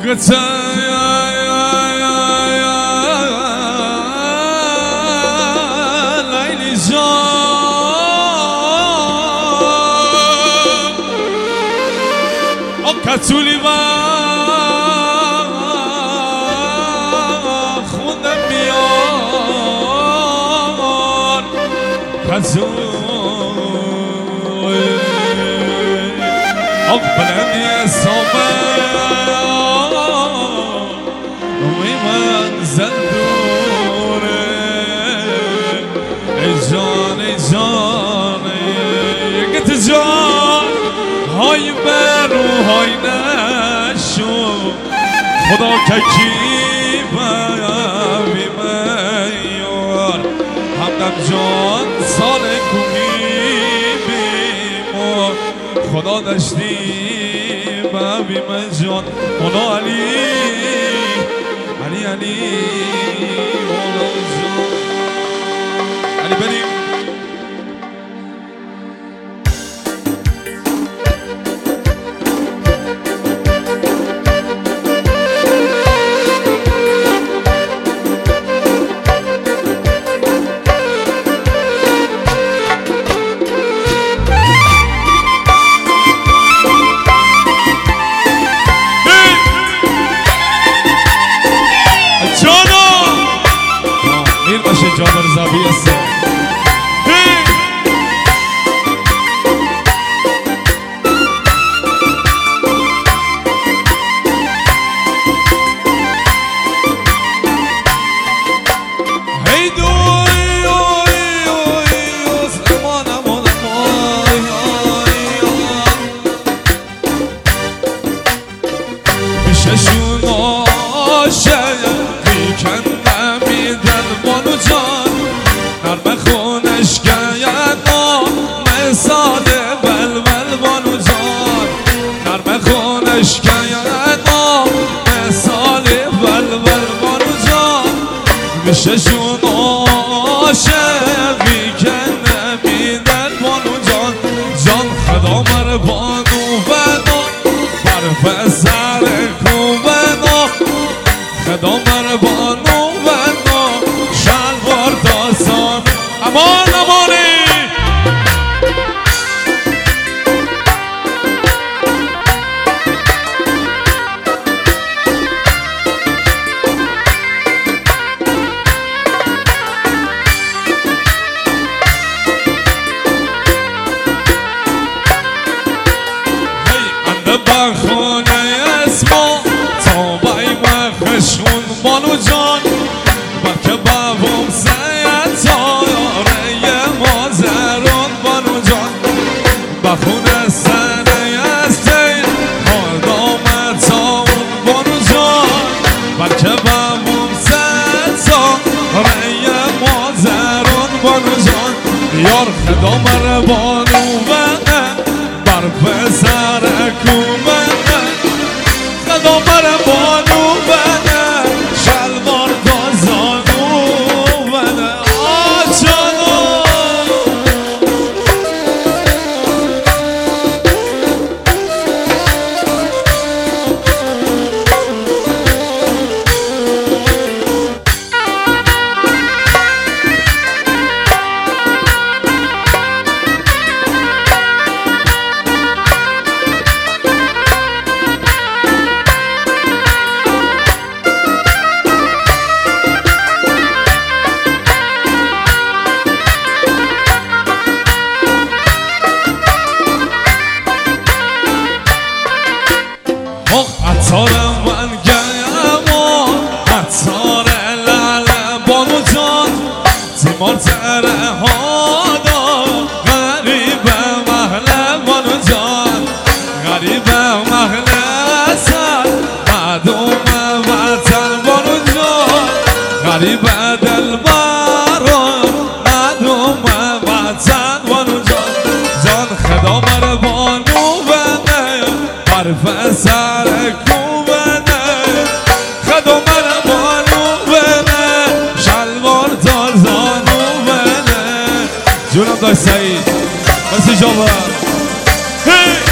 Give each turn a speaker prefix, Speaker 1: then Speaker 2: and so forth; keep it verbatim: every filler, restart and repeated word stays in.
Speaker 1: لیلی جان کتولی و خوندم بیان کتولی آق بلندی سامه روی منزل دوره ای جان ای جان یکت جان های برو های نشو خدا ککی بی میار همدم جان سال کنی بیمار خدا داشتی بی من جان مولا علی علی علی مولا جان علی بریم جابر زبی است هی دوی امان امان پیششون آشه بیکن نمیدن بانو جان نرم خونش گینا مثال بلبل بانو جان نرم خونش گینا مثال بلبل بانو جان میششون عاشقی که نمیدن بانو جان جان خدا مر بانو بنا بر پسر کوبنا خدا مر بانو بنا شلوار داستان امان امانی هی انده بخونه اسما تا بای مخشون بانو جان بکه بابم سید تاره مازرون بانو جان بخونه سنه استین آدامت تاون بانو جان بکه بابم سید تاره مازرون بانو جان یار خدا مر بانو بنه بر پسر کوبنه خدا مر بانو بنه شلوار دازانو بنه آجانو عطار من گیم عطار لاله بانو جان تیمار تره ها دا غریب محله بانو جان غریب محله سر مردم وطن بانو جان غریب دلبران مردم وطن بانو جان جان خدا مر بانو بنه بر پسر کوبنه خدا مر بانو بنه شلوار دازانو بنه جونم داشت سعید مثل جابر